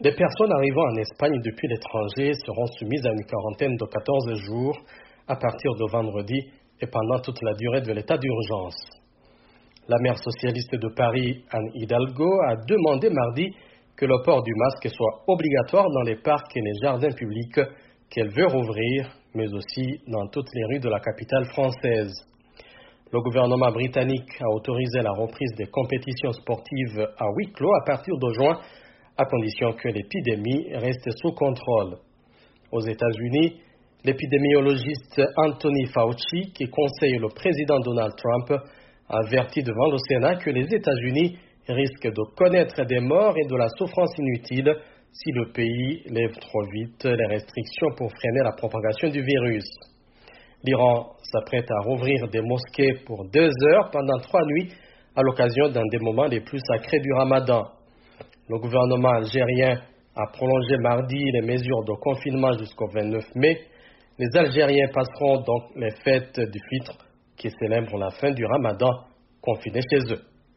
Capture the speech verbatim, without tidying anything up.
Les personnes arrivant en Espagne depuis l'étranger seront soumises à une quarantaine de quatorze jours à partir de vendredi et pendant toute la durée de l'état d'urgence. La maire socialiste de Paris, Anne Hidalgo, a demandé mardi que le port du masque soit obligatoire dans les parcs et les jardins publics qu'elle veut rouvrir, mais aussi dans toutes les rues de la capitale française. Le gouvernement britannique a autorisé la reprise des compétitions sportives à huis clos à partir de juin, à condition que l'épidémie reste sous contrôle. Aux États-Unis, l'épidémiologiste Anthony Fauci, qui conseille le président Donald Trump, a averti devant le Sénat que les États-Unis risquent de connaître des morts et de la souffrance inutile si le pays lève trop vite les restrictions pour freiner la propagation du virus. L'Iran s'apprête à rouvrir des mosquées pour deux heures pendant trois nuits à l'occasion d'un des moments les plus sacrés du Ramadan. Le gouvernement algérien a prolongé mardi les mesures de confinement jusqu'au vingt-neuf mai. Les Algériens passeront donc les fêtes du Fitr qui célèbrent la fin du Ramadan confinés chez eux.